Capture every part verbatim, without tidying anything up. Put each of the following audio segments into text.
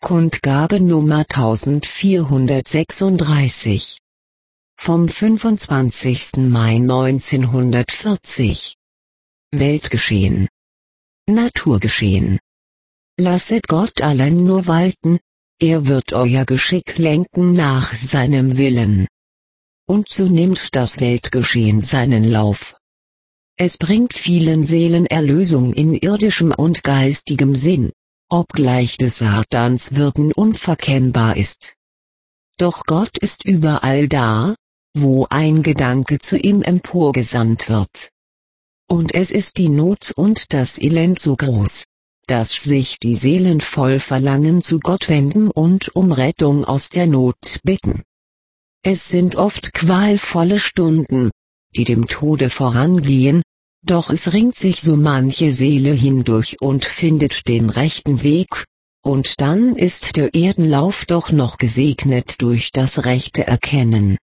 Kundgabe Nummer eintausendvierhundertsechsunddreißig. Vom fünfundzwanzigsten Mai neunzehnhundertvierzig. Weltgeschehen. Naturgeschehen. Lasset Gott allein nur walten, er wird euer Geschick lenken nach seinem Willen. Und so nimmt das Weltgeschehen seinen Lauf. Es bringt vielen Seelen Erlösung in irdischem und geistigem Sinn, obgleich des Satans Wirken unverkennbar ist. Doch Gott ist überall da, wo ein Gedanke zu ihm emporgesandt wird. Und es ist die Not und das Elend so groß, dass sich die Seelen voll Verlangen zu Gott wenden und um Rettung aus der Not bitten. Es sind oft qualvolle Stunden, die dem Tode vorangehen, doch es ringt sich so manche Seele hindurch und findet den rechten Weg, und dann ist der Erdenlauf doch noch gesegnet durch das rechte Erkennen.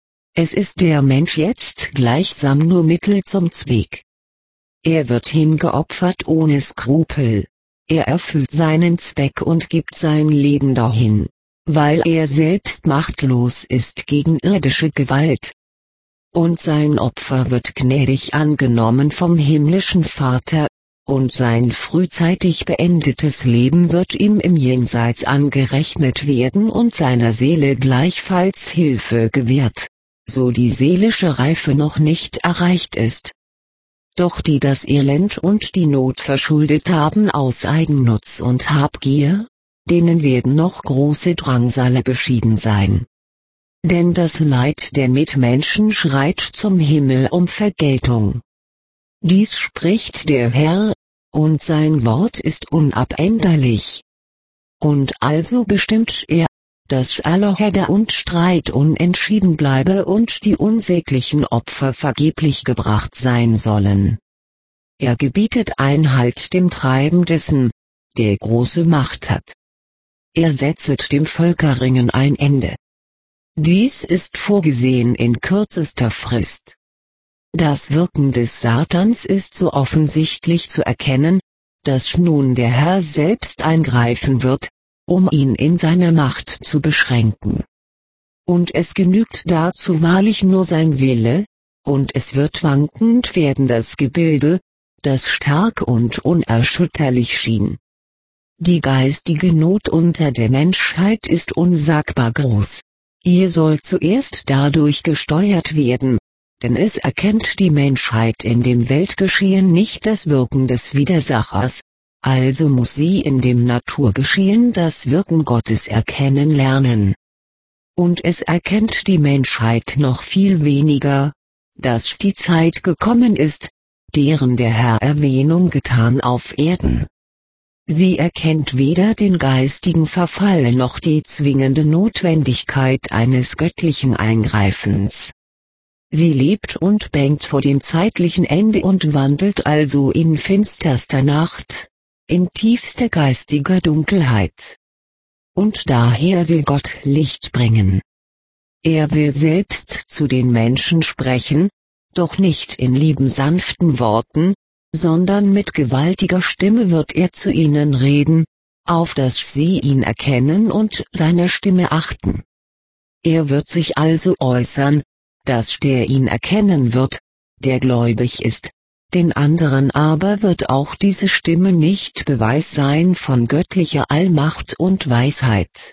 Es ist der Mensch jetzt gleichsam nur Mittel zum Zweck. Er wird hingeopfert ohne Skrupel. Er erfüllt seinen Zweck und gibt sein Leben dahin, weil er selbst machtlos ist gegen irdische Gewalt. Und sein Opfer wird gnädig angenommen vom himmlischen Vater, und sein frühzeitig beendetes Leben wird ihm im Jenseits angerechnet werden und seiner Seele gleichfalls Hilfe gewährt, so die seelische Reife noch nicht erreicht ist. Doch die das Elend und die Not verschuldet haben aus Eigennutz und Habgier, denen werden noch große Drangsale beschieden sein. Denn das Leid der Mitmenschen schreit zum Himmel um Vergeltung. Dies spricht der Herr, und sein Wort ist unabänderlich. Und also bestimmt er, dass aller Hedder und Streit unentschieden bleibe und die unsäglichen Opfer vergeblich gebracht sein sollen. Er gebietet Einhalt dem Treiben dessen, der große Macht hat. Er setzet dem Völkerringen ein Ende. Dies ist vorgesehen in kürzester Frist. Das Wirken des Satans ist so offensichtlich zu erkennen, dass nun der Herr selbst eingreifen wird, um ihn in seiner Macht zu beschränken. Und es genügt dazu wahrlich nur sein Wille, und es wird wankend werden das Gebilde, das stark und unerschütterlich schien. Die geistige Not unter der Menschheit ist unsagbar groß. Ihr soll zuerst dadurch gesteuert werden, denn es erkennt die Menschheit in dem Weltgeschehen nicht das Wirken des Widersachers, also muss sie in dem Naturgeschehen das Wirken Gottes erkennen lernen. Und es erkennt die Menschheit noch viel weniger, dass die Zeit gekommen ist, deren der Herr Erwähnung getan auf Erden. Sie erkennt weder den geistigen Verfall noch die zwingende Notwendigkeit eines göttlichen Eingreifens. Sie lebt und bängt vor dem zeitlichen Ende und wandelt also in finsterster Nacht, in tiefster geistiger Dunkelheit. Und daher will Gott Licht bringen. Er will selbst zu den Menschen sprechen, doch nicht in lieben sanften Worten, sondern mit gewaltiger Stimme wird er zu ihnen reden, auf dass sie ihn erkennen und seine Stimme achten. Er wird sich also äußern, dass der ihn erkennen wird, der gläubig ist, den anderen aber wird auch diese Stimme nicht Beweis sein von göttlicher Allmacht und Weisheit.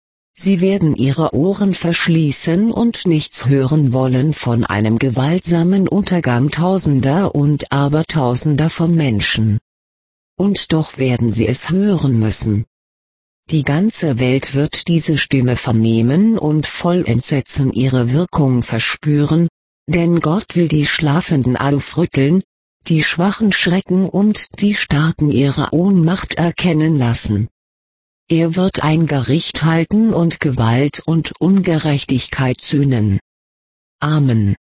Sie werden ihre Ohren verschließen und nichts hören wollen von einem gewaltsamen Untergang Tausender und Abertausender von Menschen. Und doch werden sie es hören müssen. Die ganze Welt wird diese Stimme vernehmen und voll Entsetzen ihre Wirkung verspüren, denn Gott will die Schlafenden aufrütteln, die Schwachen schrecken und die Starken ihre Ohnmacht erkennen lassen. Er wird ein Gericht halten und Gewalt und Ungerechtigkeit sühnen. Amen.